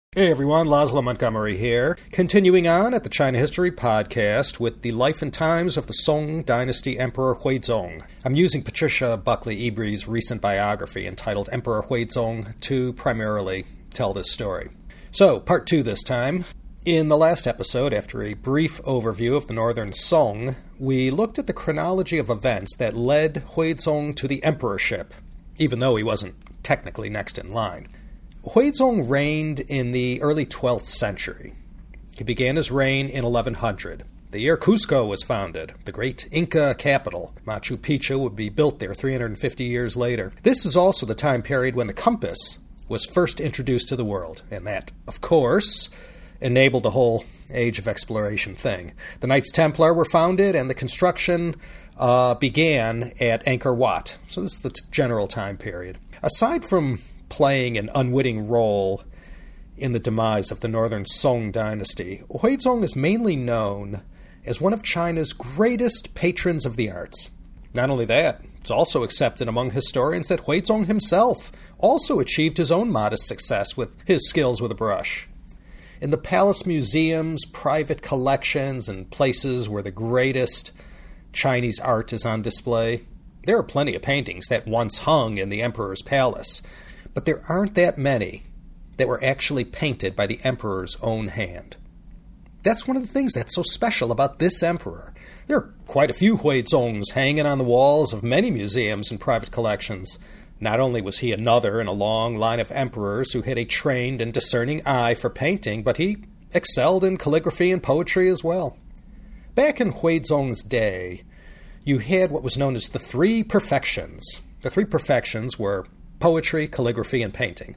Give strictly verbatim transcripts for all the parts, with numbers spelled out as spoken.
Hey everyone, Laszlo Montgomery here, continuing on at the China History Podcast with the life and times of the Song Dynasty Emperor Huizong. I'm using Patricia Buckley Ebree's recent biography entitled Emperor Huizong to primarily tell this story. So, part two this time. In the last episode, after a brief overview of the Northern Song, we looked at the chronology of events that led Huizong to the emperorship, even though he wasn't technically next in line. Huizong reigned in the early twelfth century. He began his reign in eleven hundred. The year Cusco was founded, the great Inca capital. Machu Picchu would be built there three hundred fifty years later. This is also the time period when the compass was first introduced to the world, and that, of course, enabled the whole age of exploration thing. The Knights Templar were founded, and the construction uh, began at Angkor Wat. So this is the t- general time period. Aside from playing an unwitting role in the demise of the Northern Song dynasty, Huizong is mainly known as one of China's greatest patrons of the arts. Not only that, it's also accepted among historians that Huizong himself also achieved his own modest success with his skills with a brush. In the palace museums, private collections, and places where the greatest Chinese art is on display, there are plenty of paintings that once hung in the emperor's palace. But there aren't that many that were actually painted by the emperor's own hand. That's one of the things that's so special about this emperor. There are quite a few Huizongs hanging on the walls of many museums and private collections. Not only was he another in a long line of emperors who had a trained and discerning eye for painting, but he excelled in calligraphy and poetry as well. Back in Huizong's day, you had what was known as the three perfections. The three perfections were poetry, calligraphy, and painting.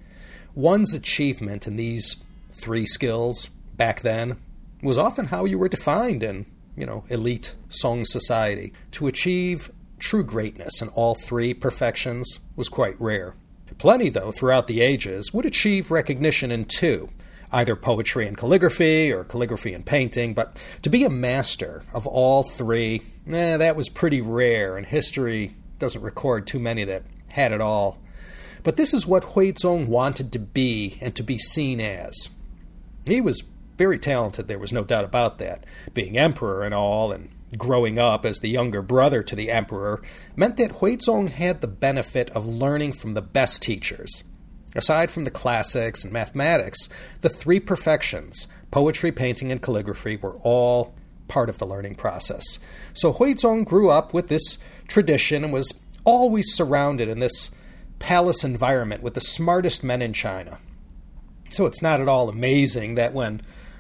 One's achievement in these three skills back then was often how you were defined in, you know, elite Song society. To achieve true greatness in all three perfections was quite rare. Plenty, though, throughout the ages would achieve recognition in two, either poetry and calligraphy or calligraphy and painting, but to be a master of all three, eh, that was pretty rare, and history doesn't record too many that had it all. But this is what Huizong wanted to be and to be seen as. He was very talented, there was no doubt about that. Being emperor and all, and growing up as the younger brother to the emperor, meant that Huizong had the benefit of learning from the best teachers. Aside from the classics and mathematics, the three perfections, poetry, painting, and calligraphy, were all part of the learning process. So Huizong grew up with this tradition and was always surrounded in this palace environment with the smartest men in China. So it's not at all amazing that when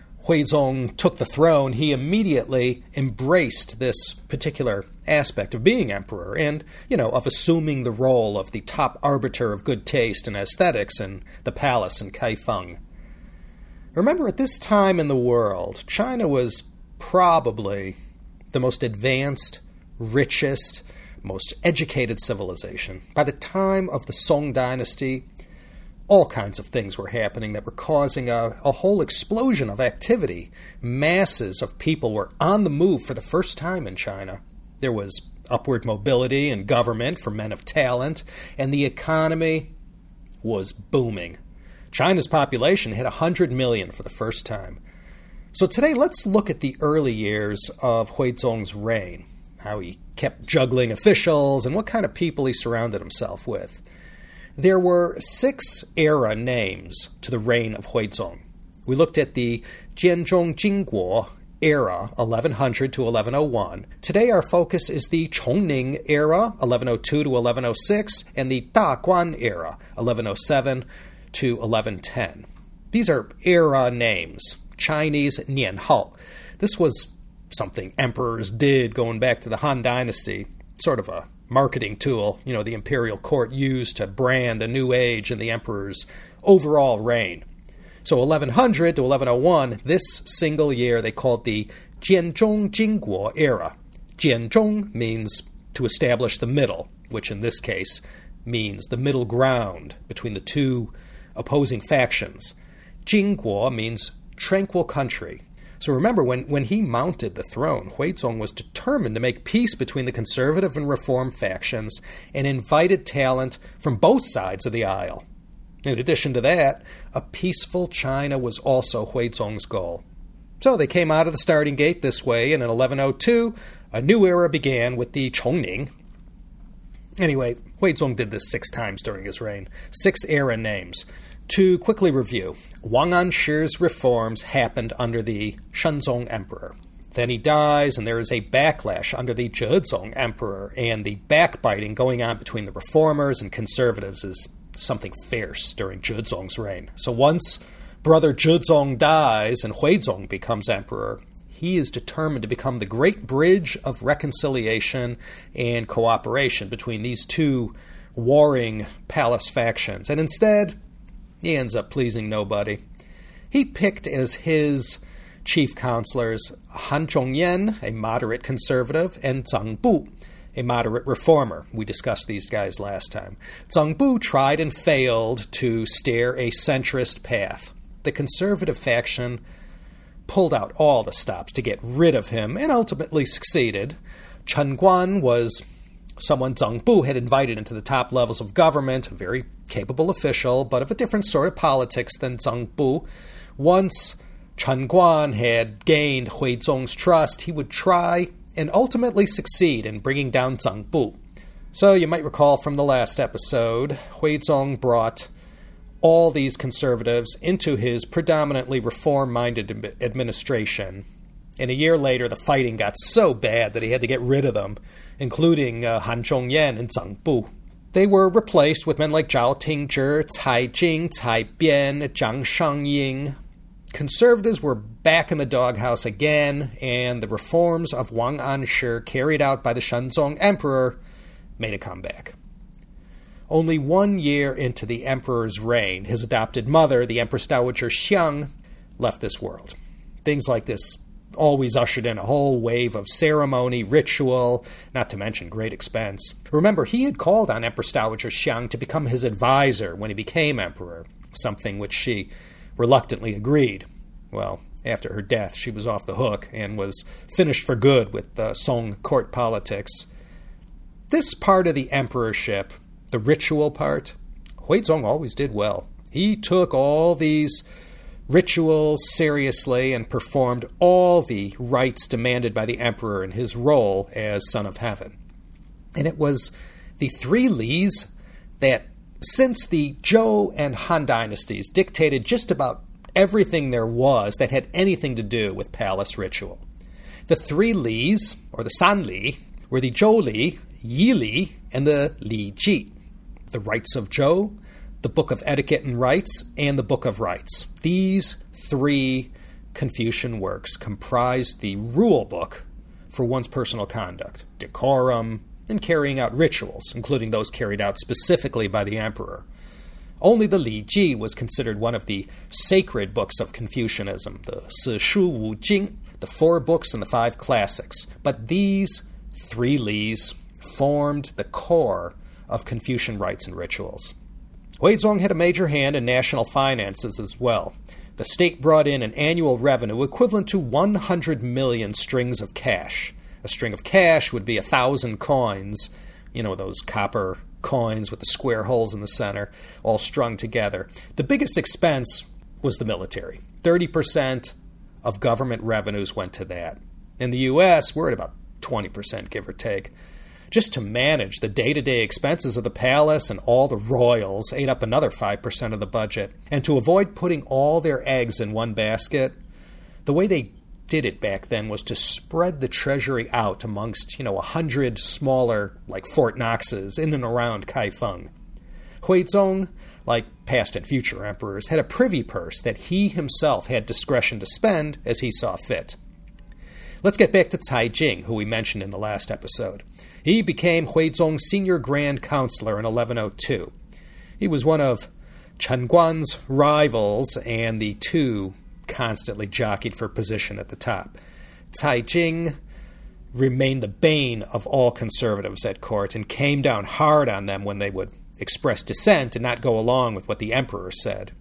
Huizong took the throne, he immediately embraced this particular aspect of being emperor and, you know, of assuming the role of the top arbiter of good taste and aesthetics in the palace in Kaifeng. Remember, at this time in the world, China was probably the most advanced, richest, most educated civilization. By the time of the Song dynasty, all kinds of things were happening that were causing a, a whole explosion of activity. Masses of people were on the move for the first time in China. There was upward mobility in government for men of talent, and the economy was booming. China's population hit one hundred million for the first time. So today, let's look at the early years of Huizong's reign, how he kept juggling officials, and what kind of people he surrounded himself with. There were six era names to the reign of Huizong. We looked at the Jianzhong Jingguo era, eleven hundred to eleven oh one. Today our focus is the Chongning era, eleven oh two to eleven oh six, and the Daguan era, eleven oh seven to eleven ten. These are era names, Chinese Nianhao. This was something emperors did going back to the Han Dynasty, sort of a marketing tool, you know, the imperial court used to brand a new age in the emperor's overall reign. So eleven hundred to eleven oh one, this single year they called the Jianzhong Jingguo era. Jianzhong means to establish the middle, which in this case means the middle ground between the two opposing factions. Jingguo means tranquil country. So remember, when, when he mounted the throne, Huizong was determined to make peace between the conservative and reform factions and invited talent from both sides of the aisle. In addition to that, a peaceful China was also Huizong's goal. So they came out of the starting gate this way, and in eleven oh two, a new era began with the Chongning. Anyway, Huizong did this six times during his reign. Six era names. To quickly review, Wang Anshi's reforms happened under the Shenzong Emperor. Then he dies, and there is a backlash under the Zhezong Emperor, and the backbiting going on between the reformers and conservatives is something fierce during Zhezong's reign. So once brother Zhezong dies and Huizong becomes emperor, he is determined to become the great bridge of reconciliation and cooperation between these two warring palace factions. And instead, he ends up pleasing nobody. He picked as his chief counselors Han Zhongyan, a moderate conservative, and Zhang Bu, a moderate reformer. We discussed these guys last time. Zhang Bu tried and failed to steer a centrist path. The conservative faction pulled out all the stops to get rid of him and ultimately succeeded. Chen Guan was someone Zhang Bu had invited into the top levels of government, a very capable official, but of a different sort of politics than Zhang Bu. Once Chen Guan had gained Huizong's trust, he would try and ultimately succeed in bringing down Zhang Bu. So you might recall from the last episode, Huizong brought all these conservatives into his predominantly reform-minded administration. And a year later, the fighting got so bad that he had to get rid of them, including uh, Han Zhongyan and Zhang Bu. They were replaced with men like Zhao Tingzhi, Cai Jing, Cai Bian, Zhang Shangying. Conservatives were back in the doghouse again, and the reforms of Wang Anshi carried out by the Shenzong Emperor made a comeback. Only one year into the emperor's reign, his adopted mother, the Empress Dowager Xiang, left this world. Things like this always ushered in a whole wave of ceremony, ritual, not to mention great expense. Remember, he had called on Empress Dowager Xiang to become his advisor when he became emperor, something which she reluctantly agreed. Well, after her death, she was off the hook and was finished for good with the Song court politics. This part of the emperorship, the ritual part, Huizong always did well. He took all these rituals seriously and performed all the rites demanded by the emperor in his role as son of heaven. And it was the three Lis that, since the Zhou and Han dynasties, dictated just about everything there was that had anything to do with palace ritual. The three Lis, or the San Li, were the Zhou Li, Yi Li, and the Li Ji. The Rites of Zhou, the Book of Etiquette and Rites, and the Book of Rites. These three Confucian works comprised the rule book for one's personal conduct, decorum, and carrying out rituals, including those carried out specifically by the emperor. Only the Li Ji was considered one of the sacred books of Confucianism, the Si Shu Wu Jing, the four books and the five classics. But these three Lis formed the core of Confucian rites and rituals. Huizong had a major hand in national finances as well. The state brought in an annual revenue equivalent to one hundred million strings of cash. A string of cash would be a thousand coins, you know, those copper coins with the square holes in the center, all strung together. The biggest expense was the military. thirty percent of government revenues went to that. In the U S, we're at about twenty percent, give or take. Just to manage the day-to-day expenses of the palace and all the royals ate up another five percent of the budget. And to avoid putting all their eggs in one basket, the way they did it back then was to spread the treasury out amongst, you know, a hundred smaller, like Fort Knoxes, in and around Kaifeng. Huizong, like past and future emperors, had a privy purse that he himself had discretion to spend as he saw fit. Let's get back to Cai Jing, who we mentioned in the last episode. He became Huizong's senior grand counselor in eleven oh two. He was one of Chen Guan's rivals, and the two constantly jockeyed for position at the top. Cai Jing remained the bane of all conservatives at court and came down hard on them when they would express dissent and not go along with what the emperor said.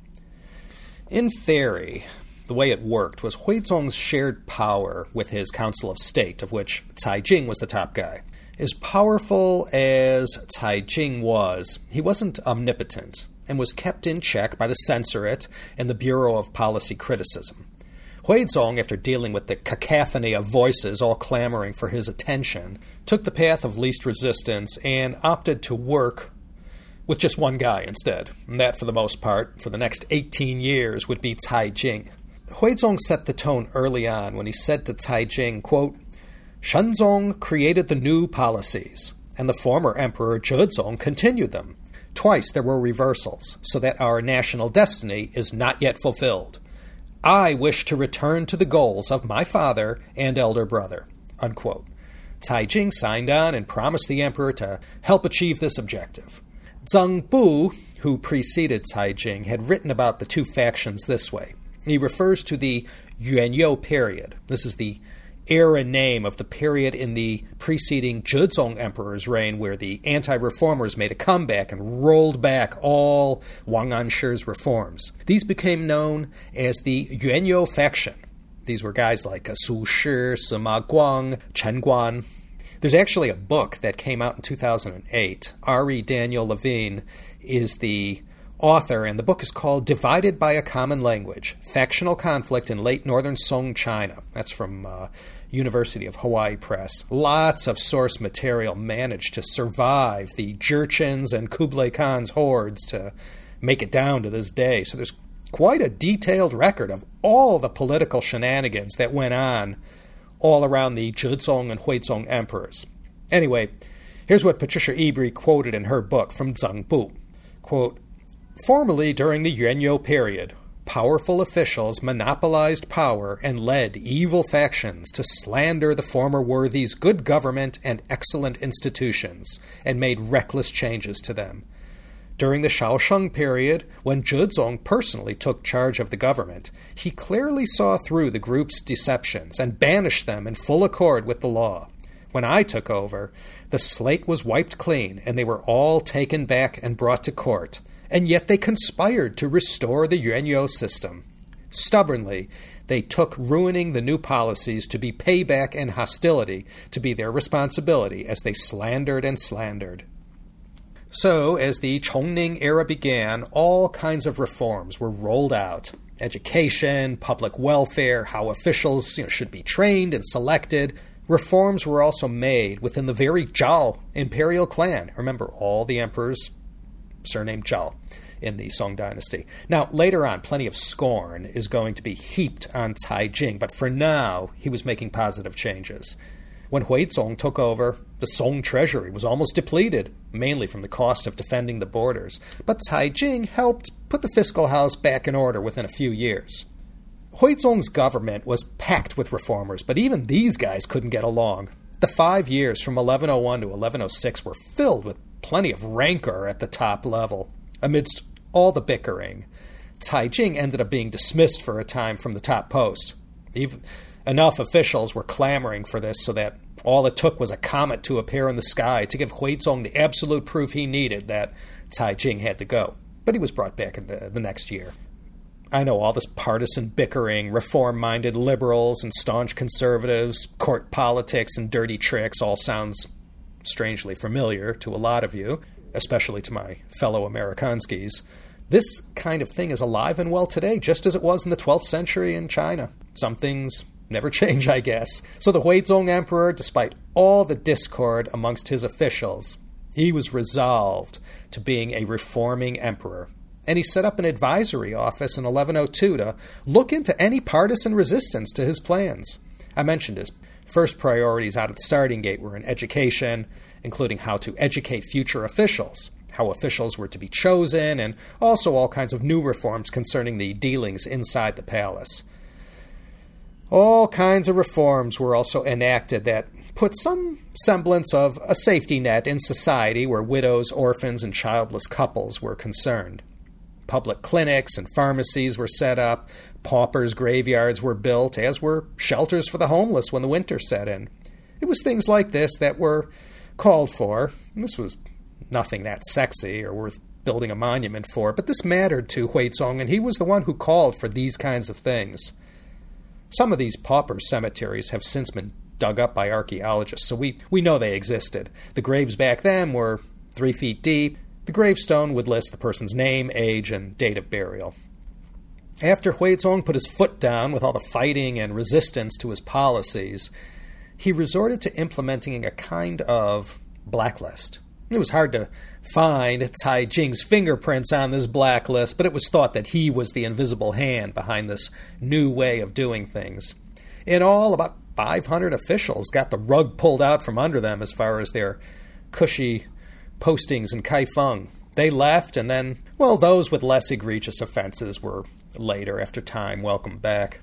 In theory, the way it worked was Huizong's shared power with his Council of State, of which Cai Jing was the top guy. As powerful as Cai Jing was, he wasn't omnipotent, and was kept in check by the Censorate and the Bureau of Policy Criticism. Huizong, after dealing with the cacophony of voices all clamoring for his attention, took the path of least resistance and opted to work with just one guy instead. And that, for the most part, for the next eighteen years, would be Cai Jing. Huizong set the tone early on when he said to Cai Jing, quote, "Shenzong created the new policies, and the former emperor Zhezong continued them. Twice there were reversals, so that our national destiny is not yet fulfilled. I wish to return to the goals of my father and elder brother." Unquote. Cai Jing signed on and promised the emperor to help achieve this objective. Zheng Bu, who preceded Cai Jing, had written about the two factions this way. He refers to the Yuanyou period. This is the era name of the period in the preceding Zhezong emperor's reign where the anti-reformers made a comeback and rolled back all Wang Anshi's reforms. These became known as the Yuanyou faction. These were guys like Su Shi, Sima Guang, Chen Guan. There's actually a book that came out in two thousand eight. Ari Daniel Levine is the author, and the book is called Divided by a Common Language, Factional Conflict in Late Northern Song China. That's from uh, University of Hawaii Press. Lots of source material managed to survive the Jurchens and Kublai Khan's hordes to make it down to this day. So there's quite a detailed record of all the political shenanigans that went on all around the Zhezong and Huizong emperors. Anyway, here's what Patricia Ebry quoted in her book from Zheng Bu. Quote, "Formerly during the Yuanyou period, powerful officials monopolized power and led evil factions to slander the former worthies' good government and excellent institutions, and made reckless changes to them. During the Shaosheng period, when Zhezong personally took charge of the government, he clearly saw through the group's deceptions and banished them in full accord with the law. When I took over, the slate was wiped clean, and they were all taken back and brought to court. And yet they conspired to restore the Yuanyou system. Stubbornly, they took ruining the new policies to be payback and hostility to be their responsibility as they slandered and slandered." So, as the Chongning era began, all kinds of reforms were rolled out. Education, public welfare, how officials you know, should be trained and selected. Reforms were also made within the very Zhao imperial clan. Remember, all the emperors surnamed Zhao in the Song dynasty. Now, later on, plenty of scorn is going to be heaped on Cai Jing, but for now, he was making positive changes. When Huizong took over, the Song treasury was almost depleted, mainly from the cost of defending the borders, but Cai Jing helped put the fiscal house back in order within a few years. Huizong's government was packed with reformers, but even these guys couldn't get along. The five years from eleven oh one to eleven oh six were filled with plenty of rancor at the top level. Amidst all the bickering, Cai Jing ended up being dismissed for a time from the top post. Even enough officials were clamoring for this so that all it took was a comet to appear in the sky to give Huizong the absolute proof he needed that Cai Jing had to go. But he was brought back in the, the next year. I know all this partisan bickering, reform-minded liberals and staunch conservatives, court politics and dirty tricks all sounds strangely familiar to a lot of you, especially to my fellow Amerikanskis. This kind of thing is alive and well today, just as it was in the twelfth century in China. Some things never change, I guess. So the Huizong emperor, despite all the discord amongst his officials, he was resolved to being a reforming emperor. And he set up an advisory office in eleven oh two to look into any partisan resistance to his plans. I mentioned his first priorities out at the starting gate were in education, including how to educate future officials, how officials were to be chosen, and also all kinds of new reforms concerning the dealings inside the palace. All kinds of reforms were also enacted that put some semblance of a safety net in society where widows, orphans, and childless couples were concerned. Public clinics and pharmacies were set up, paupers' graveyards were built, as were shelters for the homeless when the winter set in. It was things like this that were called for. This was nothing that sexy or worth building a monument for, but this mattered to Huizong, and he was the one who called for these kinds of things. Some of these pauper cemeteries have since been dug up by archaeologists, so we, we know they existed. The graves back then were three feet deep. The gravestone would list the person's name, age, and date of burial. After Huizong put his foot down with all the fighting and resistance to his policies, he resorted to implementing a kind of blacklist. It was hard to find Cai Jing's fingerprints on this blacklist, but it was thought that he was the invisible hand behind this new way of doing things. In all, about five hundred officials got the rug pulled out from under them as far as their cushy postings in Kaifeng. They left, and then, well, those with less egregious offenses were later, after time, welcomed back.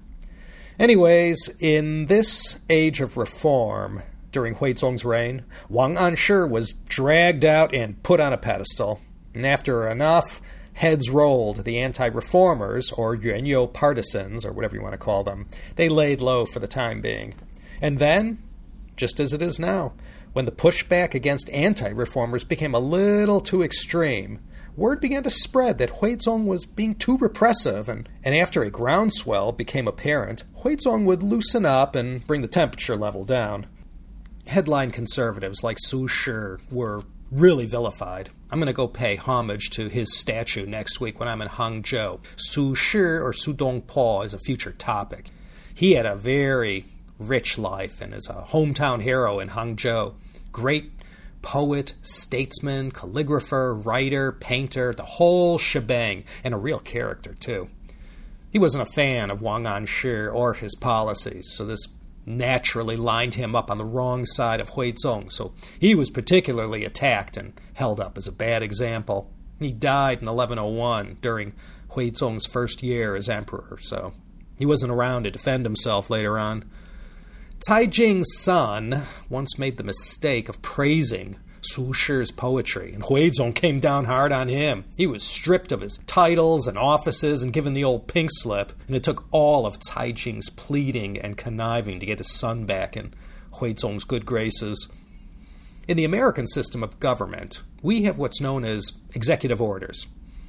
Anyways, in this age of reform, during Huizong's reign, Wang Anshi was dragged out and put on a pedestal. And after enough heads rolled, the anti-reformers, or Yuanyou partisans, or whatever you want to call them, they laid low for the time being. And then, just as it is now, when the pushback against anti-reformers became a little too extreme, word began to spread that Huizong was being too repressive, and, and after a groundswell became apparent, Huizong would loosen up and bring the temperature level down. Headline conservatives like Su Shi were really vilified. I'm going to go pay homage to his statue next week when I'm in Hangzhou. Su Shi, or Su Dongpo, is a future topic. He had a very rich life and is a hometown hero in Hangzhou. Great poet, statesman, calligrapher, writer, painter, the whole shebang, and a real character, too. He wasn't a fan of Wang Anshi or his policies, so this naturally lined him up on the wrong side of Huizong, so he was particularly attacked and held up as a bad example. He died in eleven oh one during Huizong's first year as emperor, so he wasn't around to defend himself later on. Cai Jing's son once made the mistake of praising Su Shi's poetry, and Huizong came down hard on him. He was stripped of his titles and offices and given the old pink slip, and it took all of Cai Jing's pleading and conniving to get his son back in Huizong's good graces. In the American system of government, we have what's known as executive orders.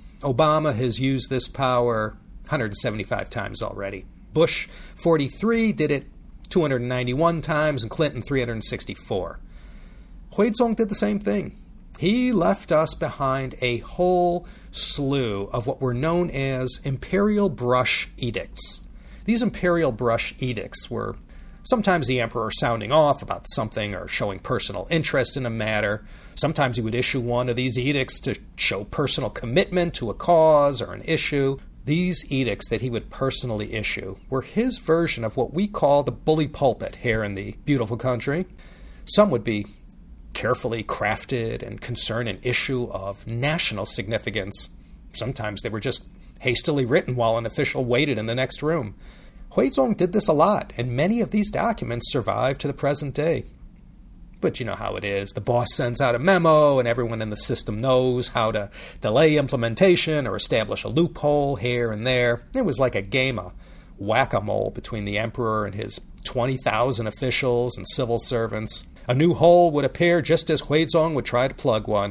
Obama has used this power one hundred seventy-five times already. Bush, forty-three, did it two hundred ninety-one times, and Clinton, three hundred sixty-four. Huizong did the same thing. He left us behind a whole slew of what were known as imperial brush edicts. These imperial brush edicts were sometimes the emperor sounding off about something or showing personal interest in a matter. Sometimes he would issue one of these edicts to show personal commitment to a cause or an issue. These edicts that he would personally issue were his version of what we call the bully pulpit here in the beautiful country. Some would be carefully crafted and concern an issue of national significance. Sometimes they were just hastily written while an official waited in the next room. Huizong did this a lot, and many of these documents survive to the present day. But you know how it is. The boss sends out a memo, and everyone in the system knows how to delay implementation or establish a loophole here and there. It was like a game of whack-a-mole between the emperor and his twenty thousand officials and civil servants. A new hole would appear just as Huizong would try to plug one.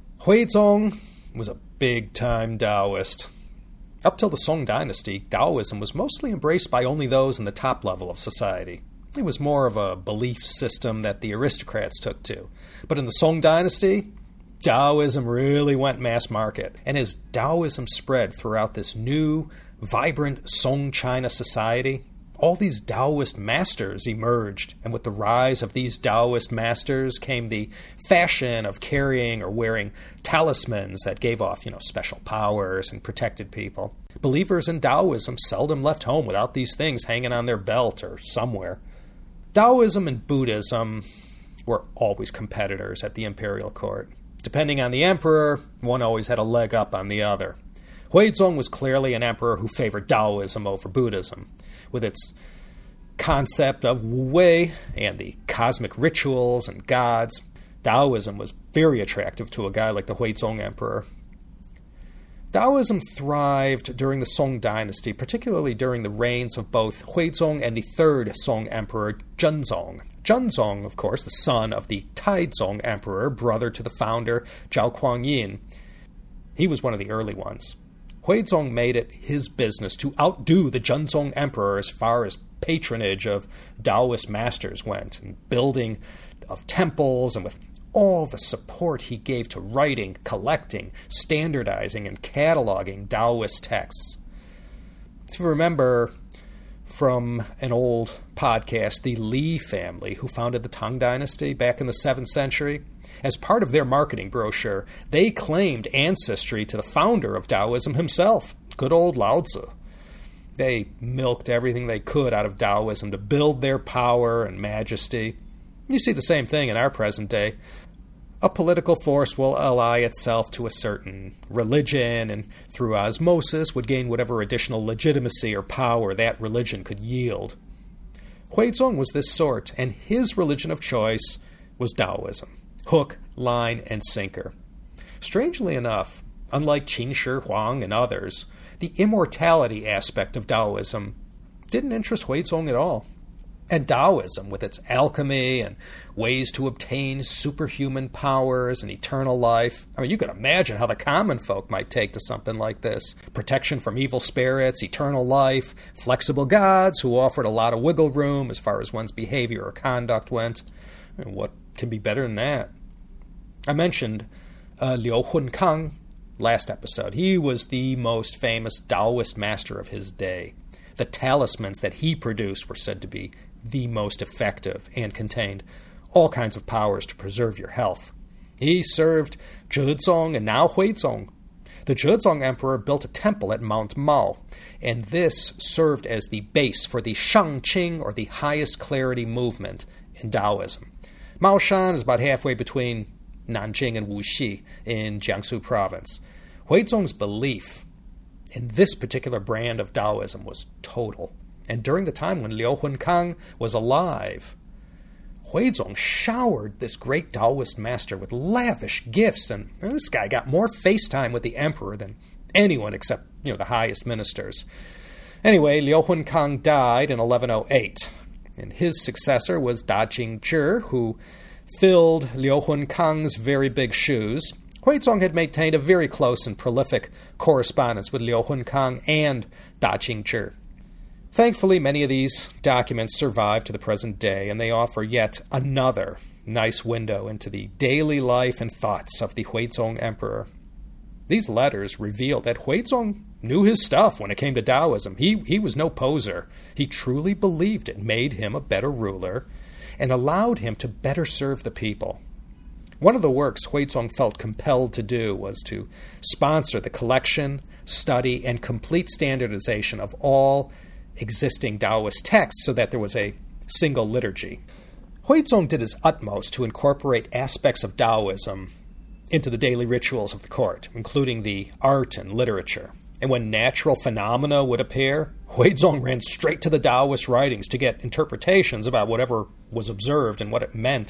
Huizong was a big-time Taoist. Up till the Song dynasty, Taoism was mostly embraced by only those in the top level of society. It was more of a belief system that the aristocrats took to. But in the Song dynasty, Taoism really went mass market. And as Taoism spread throughout this new, vibrant Song China society, all these Taoist masters emerged, and with the rise of these Taoist masters came the fashion of carrying or wearing talismans that gave off, you know, special powers and protected people. Believers in Taoism seldom left home without these things hanging on their belt or somewhere. Taoism and Buddhism were always competitors at the imperial court. Depending on the emperor, one always had a leg up on the other. Huizong was clearly an emperor who favored Taoism over Buddhism, with its concept of Wu Wei and the cosmic rituals and gods. Taoism was very attractive to a guy like the Huizong emperor. Taoism thrived during the Song dynasty, particularly during the reigns of both Huizong and the third Song emperor, Zhenzong. Zhenzong, of course, the son of the Taizong emperor, brother to the founder, Zhao Kuangyin. He was one of the early ones. Huizong made it his business to outdo the Zhenzong emperor as far as patronage of Taoist masters went, and building of temples and with all the support he gave to writing, collecting, standardizing, and cataloging Taoist texts. If you remember from an old podcast, the Li family, who founded the Tang Dynasty back in the seventh century, as part of their marketing brochure, they claimed ancestry to the founder of Taoism himself, good old Lao Tzu. They milked everything they could out of Taoism to build their power and majesty. You see the same thing in our present day. A political force will ally itself to a certain religion, and through osmosis would gain whatever additional legitimacy or power that religion could yield. Huizong was this sort, and his religion of choice was Taoism. Hook, line, and sinker. Strangely enough, unlike Qin Shi Huang and others, the immortality aspect of Taoism didn't interest Huizong at all. And Taoism, with its alchemy and ways to obtain superhuman powers and eternal life, I mean, you could imagine how the common folk might take to something like this. Protection from evil spirits, eternal life, flexible gods who offered a lot of wiggle room as far as one's behavior or conduct went. I mean, what can be better than that? I mentioned uh, Liu Hunkang last episode. He was the most famous Taoist master of his day. The talismans that he produced were said to be the most effective and contained all kinds of powers to preserve your health. He served Zhezong and now Huizong. The Zhezong emperor built a temple at Mount Mao, and this served as the base for the Shangqing, or the highest clarity movement in Taoism. Mao Shan is about halfway between Nanjing and Wuxi in Jiangsu province. Huizong's belief in this particular brand of Taoism was total. And during the time when Liu Hunkang was alive, Huizong showered this great Taoist master with lavish gifts, and this guy got more FaceTime with the emperor than anyone except, you know, the highest ministers. Anyway, Liu Hunkang died in eleven oh eight, and his successor was Da Jingzhi, who filled Liu Hunkang's very big shoes. Huizong had maintained a very close and prolific correspondence with Liu Hunkang and Da Jingzhi. Thankfully, many of these documents survive to the present day, and they offer yet another nice window into the daily life and thoughts of the Huizong emperor. These letters reveal that Huizong knew his stuff when it came to Taoism. He, he was no poser. He truly believed it made him a better ruler and allowed him to better serve the people. One of the works Huizong felt compelled to do was to sponsor the collection, study, and complete standardization of all existing Taoist texts so that there was a single liturgy. Huizong did his utmost to incorporate aspects of Taoism into the daily rituals of the court, including the art and literature. And when natural phenomena would appear, Huizong ran straight to the Taoist writings to get interpretations about whatever was observed and what it meant.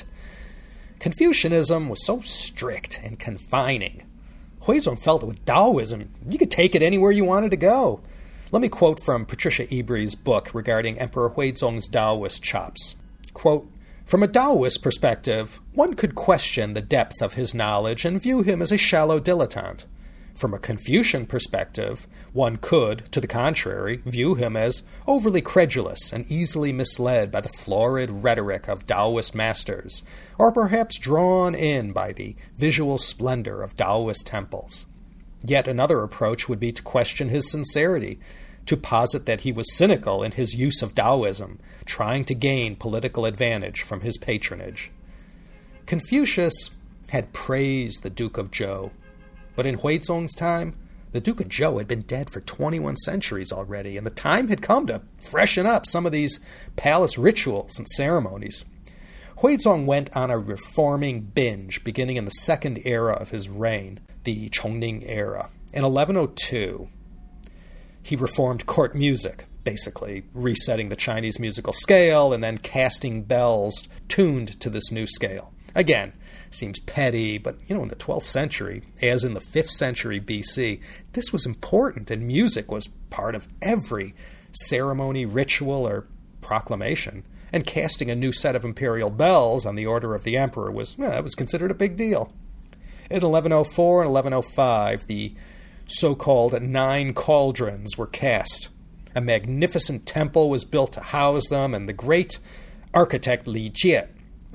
Confucianism was so strict and confining. Huizong felt that with Taoism, you could take it anywhere you wanted to go. Let me quote from Patricia Ebree's book regarding Emperor Huizong's Taoist chops. Quote, "From a Taoist perspective, one could question the depth of his knowledge and view him as a shallow dilettante. From a Confucian perspective, one could, to the contrary, view him as overly credulous and easily misled by the florid rhetoric of Taoist masters, or perhaps drawn in by the visual splendor of Taoist temples. Yet another approach would be to question his sincerity, to posit that he was cynical in his use of Taoism, trying to gain political advantage from his patronage. Confucius had praised the Duke of Zhou, but in Huizong's time, the Duke of Zhou had been dead for twenty-one centuries already, and the time had come to freshen up some of these palace rituals and ceremonies. Huizong went on a reforming binge beginning in the second era of his reign, the Chongning era. In eleven oh two, he reformed court music, basically resetting the Chinese musical scale and then casting bells tuned to this new scale. Again, seems petty, but you know, in the twelfth century, as in the fifth century B C, this was important, and music was part of every ceremony, ritual, or proclamation. And casting a new set of imperial bells on the order of the emperor was, well, that was considered a big deal. In eleven oh four and eleven oh five, the so-called Nine Cauldrons were cast. A magnificent temple was built to house them, and the great architect Li Jie,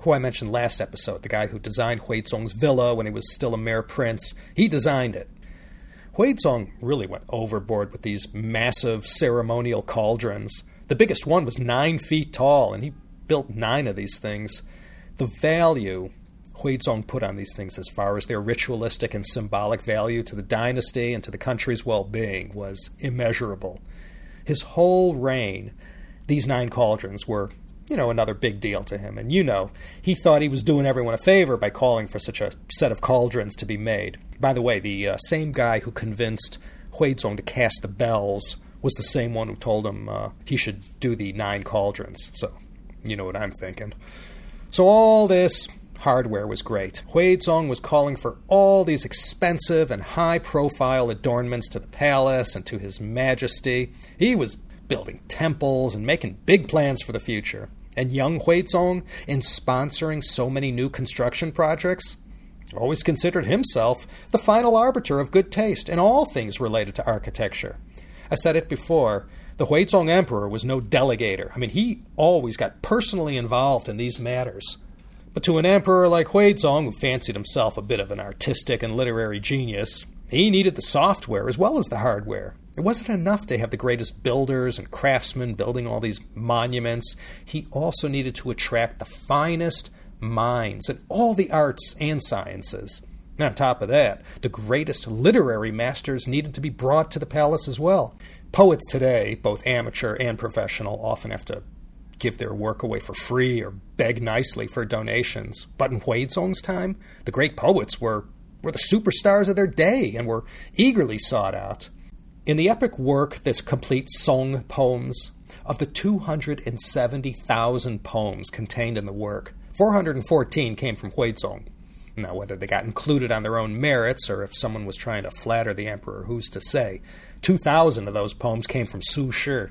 who I mentioned last episode, the guy who designed Huizong's villa when he was still a mere prince. He designed it. Huizong really went overboard with these massive ceremonial cauldrons. The biggest one was nine feet tall, and he built nine of these things. The value Huizong put on these things as far as their ritualistic and symbolic value to the dynasty and to the country's well-being was immeasurable. His whole reign, these nine cauldrons were, you know, another big deal to him. And you know, he thought he was doing everyone a favor by calling for such a set of cauldrons to be made. By the way, the uh, same guy who convinced Huizong to cast the bells was the same one who told him uh, he should do the nine cauldrons. So, you know what I'm thinking. So all this hardware was great. Huizong was calling for all these expensive and high-profile adornments to the palace and to his majesty. He was building temples and making big plans for the future. And young Huizong, in sponsoring so many new construction projects, always considered himself the final arbiter of good taste in all things related to architecture. I said it before, the Huizong emperor was no delegator. I mean, he always got personally involved in these matters. But to an emperor like Huizong, who fancied himself a bit of an artistic and literary genius, he needed the software as well as the hardware. It wasn't enough to have the greatest builders and craftsmen building all these monuments. He also needed to attract the finest minds in all the arts and sciences. And on top of that, the greatest literary masters needed to be brought to the palace as well. Poets today, both amateur and professional, often have to give their work away for free or beg nicely for donations. But in Huizong's time, the great poets were, were the superstars of their day and were eagerly sought out. In the epic work, this complete Song poems, of the two hundred seventy thousand poems contained in the work, four hundred fourteen came from Huizong. Now, whether they got included on their own merits or if someone was trying to flatter the emperor, who's to say? two thousand of those poems came from Su Shi.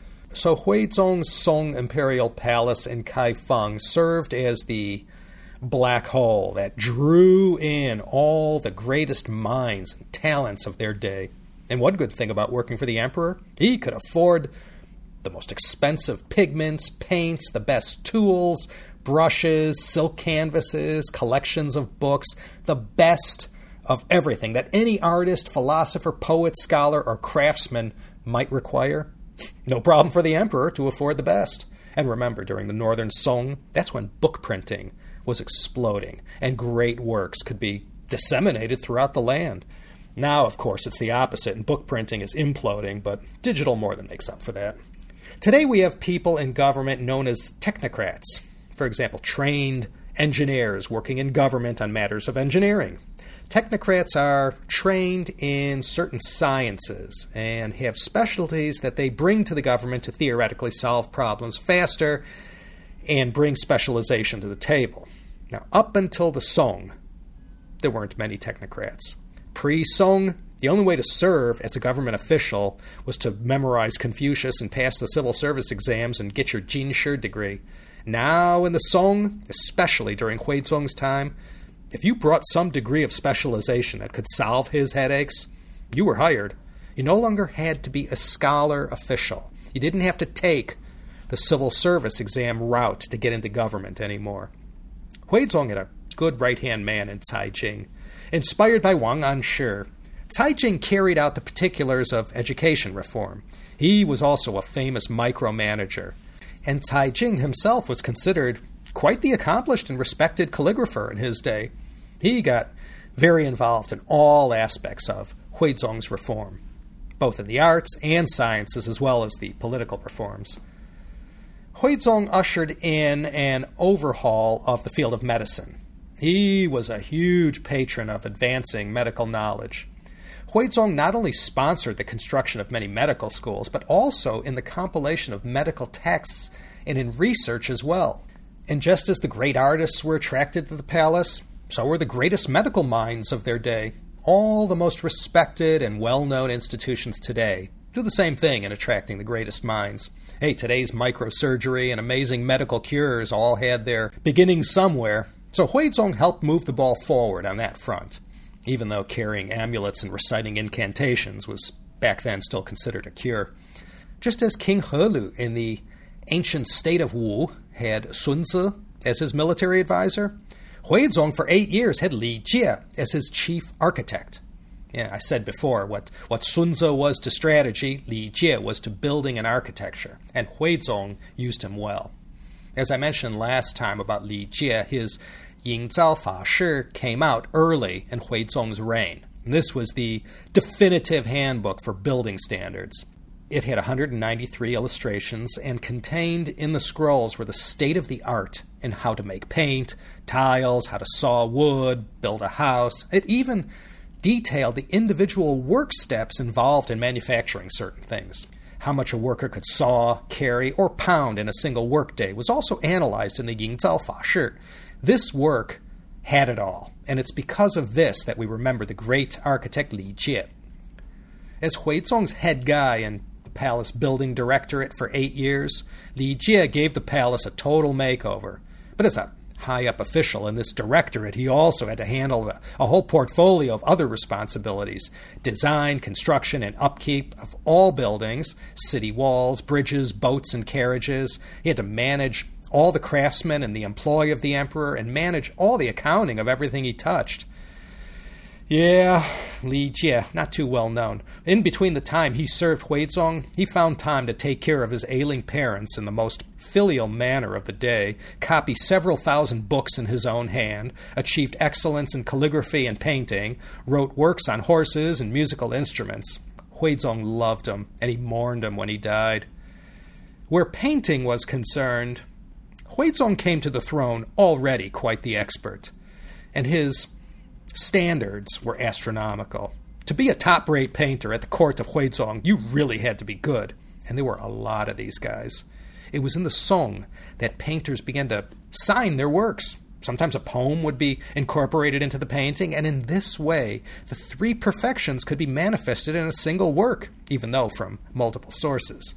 So Huizong's Song Imperial Palace in Kaifeng served as the black hole that drew in all the greatest minds and talents of their day. And one good thing about working for the emperor, he could afford the most expensive pigments, paints, the best tools, brushes, silk canvases, collections of books, the best of everything that any artist, philosopher, poet, scholar, or craftsman might require. No problem for the emperor to afford the best. And remember, during the Northern Song, that's when book printing was exploding, and great works could be disseminated throughout the land. Now, of course, it's the opposite, and book printing is imploding, but digital more than makes up for that. Today we have people in government known as technocrats. For example, trained engineers working in government on matters of engineering. Technocrats are trained in certain sciences and have specialties that they bring to the government to theoretically solve problems faster and bring specialization to the table. Now, up until the Song, there weren't many technocrats. Pre-Song, the only way to serve as a government official was to memorize Confucius and pass the civil service exams and get your Jinshi degree. Now in the Song, especially during Huizong's time, if you brought some degree of specialization that could solve his headaches, you were hired. You no longer had to be a scholar official. You didn't have to take the civil service exam route to get into government anymore. Huizong had a good right-hand man in Cai Jing. Inspired by Wang Anshi, Cai Jing carried out the particulars of education reform. He was also a famous micromanager. And Cai Jing himself was considered quite the accomplished and respected calligrapher in his day. He got very involved in all aspects of Huizong's reform, both in the arts and sciences as well as the political reforms. Huizong ushered in an overhaul of the field of medicine. He was a huge patron of advancing medical knowledge. Huizong not only sponsored the construction of many medical schools, but also in the compilation of medical texts and in research as well. And just as the great artists were attracted to the palace, so were the greatest medical minds of their day. All the most respected and well-known institutions today do the same thing in attracting the greatest minds. Hey, today's microsurgery and amazing medical cures all had their beginnings somewhere. So Huizong helped move the ball forward on that front, even though carrying amulets and reciting incantations was back then still considered a cure. Just as King He Lu in the ancient state of Wu had Sun Tzu, as his military advisor? Huizong for eight years had Li Jie as his chief architect. Yeah, I said before, what, what Sun Tzu was to strategy, Li Jie was to building and architecture, and Huizong used him well. As I mentioned last time about Li Jie, his Yingzao Fa Shi came out early in Huizong's reign. This was the definitive handbook for building standards. It had one hundred ninety-three illustrations and contained in the scrolls were the state-of-the-art in how to make paint, tiles, how to saw wood, build a house. It even detailed the individual work steps involved in manufacturing certain things. How much a worker could saw, carry, or pound in a single workday was also analyzed in the Yingzao Fa Shi. This work had it all, and it's because of this that we remember the great architect Li Jie. As Huizong's head guy and the palace building directorate for eight years, Li Jie gave the palace a total makeover. But as a high-up official in this directorate, he also had to handle a, a whole portfolio of other responsibilities: design, construction, and upkeep of all buildings, city walls, bridges, boats, and carriages. He had to manage all the craftsmen and the employ of the emperor, and manage all the accounting of everything he touched. Yeah, Li Jie, not too well known. In between the time he served Huizong, he found time to take care of his ailing parents in the most filial manner of the day, copy several thousand books in his own hand, achieved excellence in calligraphy and painting, wrote works on horses and musical instruments. Huizong loved him, and he mourned him when he died. Where painting was concerned, Huizong came to the throne already quite the expert, and his standards were astronomical. To be a top-rate painter at the court of Huizong, you really had to be good, and there were a lot of these guys. It was in the Song that painters began to sign their works. Sometimes a poem would be incorporated into the painting, and in this way, the three perfections could be manifested in a single work, even though from multiple sources.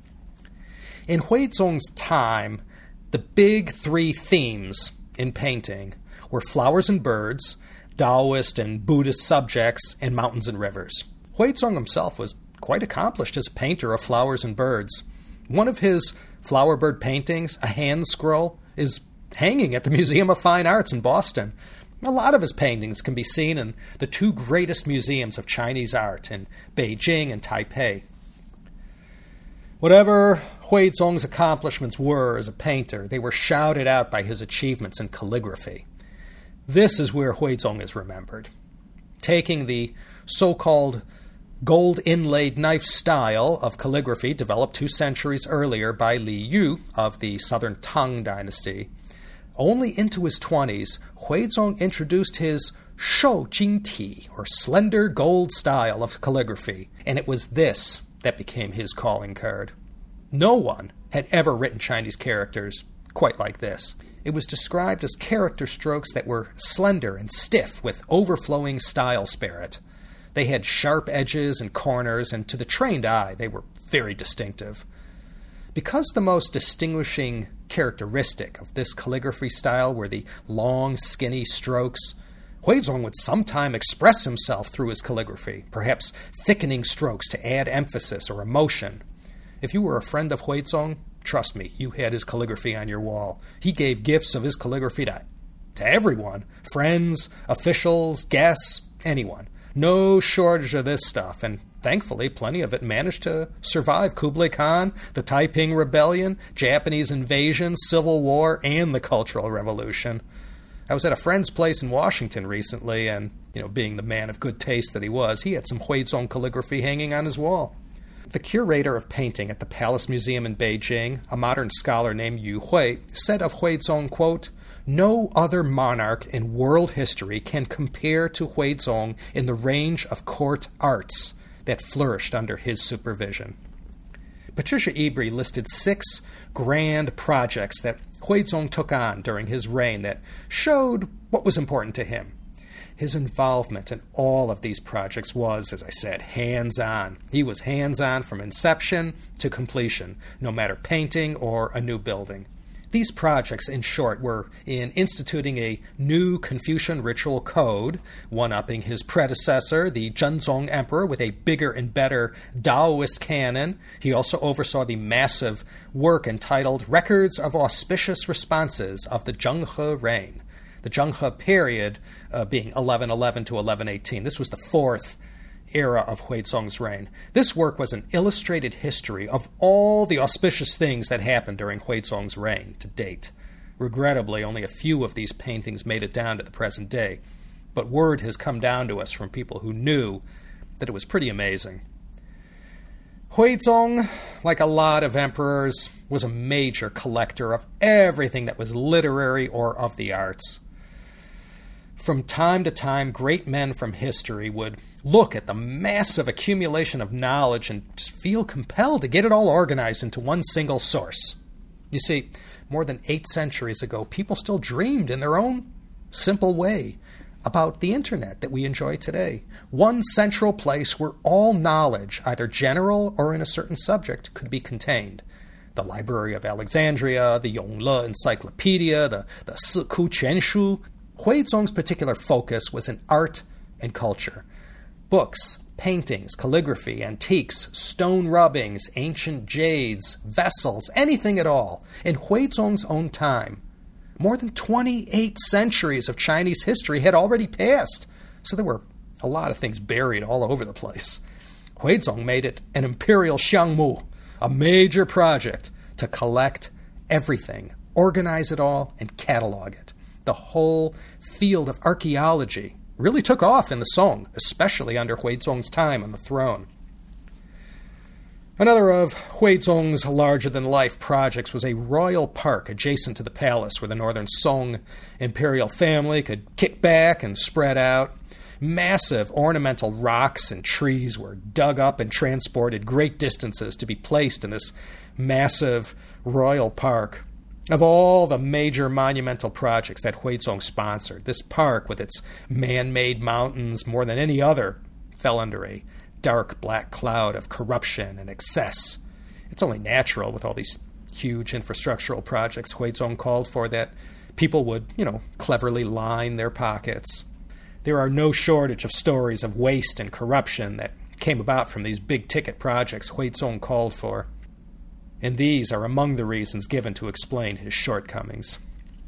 In Huizong's time, the big three themes in painting were flowers and birds, Taoist and Buddhist subjects, and mountains and rivers. Huizong himself was quite accomplished as a painter of flowers and birds. One of his flower bird paintings, a hand scroll, is hanging at the Museum of Fine Arts in Boston. A lot of his paintings can be seen in the two greatest museums of Chinese art in Beijing and Taipei. Whatever Huizong's accomplishments were as a painter, they were shouted out by his achievements in calligraphy. This is where Huizong is remembered. Taking the so-called gold-inlaid knife style of calligraphy developed two centuries earlier by Li Yu of the southern Tang dynasty, only into his twenties, Huizong introduced his shou jing ti, or slender gold style of calligraphy, and it was this that became his calling card. No one had ever written Chinese characters quite like this. It was described as character strokes that were slender and stiff with overflowing style spirit. They had sharp edges and corners, and to the trained eye, they were very distinctive. Because the most distinguishing characteristic of this calligraphy style were the long, skinny strokes, Huizong would sometime express himself through his calligraphy, perhaps thickening strokes to add emphasis or emotion. If you were a friend of Huizong, trust me, you had his calligraphy on your wall. He gave gifts of his calligraphy to, to everyone, friends, officials, guests, anyone. No shortage of this stuff, and thankfully plenty of it managed to survive Kublai Khan, the Taiping Rebellion, Japanese invasion, Civil War, and the Cultural Revolution. I was at a friend's place in Washington recently, and, you know, being the man of good taste that he was, he had some Huizong calligraphy hanging on his wall. The curator of painting at the Palace Museum in Beijing, a modern scholar named Yu Hui, said of Huizong, quote, "No other monarch in world history can compare to Huizong in the range of court arts that flourished under his supervision." Patricia Ebry listed six grand projects that Huizong took on during his reign that showed what was important to him. His involvement in all of these projects was, as I said, hands-on. He was hands-on from inception to completion, no matter painting or a new building. These projects, in short, were in instituting a new Confucian ritual code, one-upping his predecessor, the Zhenzong Emperor, with a bigger and better Taoist canon. He also oversaw the massive work entitled Records of Auspicious Responses of the Zhenghe Reign. The Zhenghe period uh, being eleven eleven to eleven eighteen. This was the fourth era of Huizong's reign. This work was an illustrated history of all the auspicious things that happened during Huizong's reign to date. Regrettably, only a few of these paintings made it down to the present day, but word has come down to us from people who knew that it was pretty amazing. Huizong, like a lot of emperors, was a major collector of everything that was literary or of the arts. From time to time, great men from history would look at the massive accumulation of knowledge and just feel compelled to get it all organized into one single source. You see, more than eight centuries ago, people still dreamed in their own simple way about the internet that we enjoy today. One central place where all knowledge, either general or in a certain subject, could be contained. The Library of Alexandria, the Yongle Encyclopedia, the, the Siku Quanshu. Huizong's particular focus was in art and culture. Books, paintings, calligraphy, antiques, stone rubbings, ancient jades, vessels, anything at all. In Huizong's own time, more than twenty-eight centuries of Chinese history had already passed, so there were a lot of things buried all over the place. Huizong made it an imperial xiangmu, a major project to collect everything, organize it all, and catalog it. The whole field of archaeology really took off in the Song, especially under Huizong's time on the throne. Another of Huizong's larger-than-life projects was a royal park adjacent to the palace where the northern Song imperial family could kick back and spread out. Massive ornamental rocks and trees were dug up and transported great distances to be placed in this massive royal park. Of all the major monumental projects that Huizong sponsored, this park, with its man-made mountains more than any other, fell under a dark black cloud of corruption and excess. It's only natural with all these huge infrastructural projects Huizong called for that people would, you know, cleverly line their pockets. There are no shortage of stories of waste and corruption that came about from these big-ticket projects Huizong called for. And these are among the reasons given to explain his shortcomings.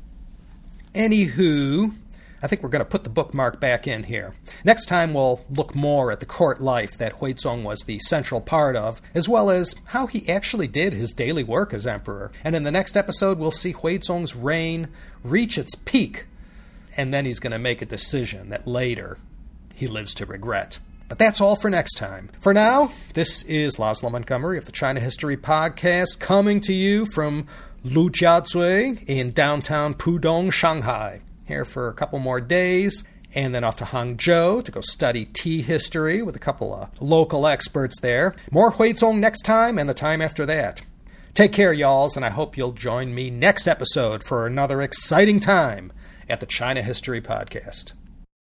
Anywho, I think we're going to put the bookmark back in here. Next time we'll look more at the court life that Huizong was the central part of, as well as how he actually did his daily work as emperor. And in the next episode, we'll see Huizong's reign reach its peak, and then he's going to make a decision that later he lives to regret. But that's all for next time. For now, this is Laszlo Montgomery of the China History Podcast, coming to you from Lujiazui in downtown Pudong, Shanghai. Here for a couple more days, and then off to Hangzhou to go study tea history with a couple of local experts there. More Huizong next time and the time after that. Take care, y'alls, and I hope you'll join me next episode for another exciting time at the China History Podcast.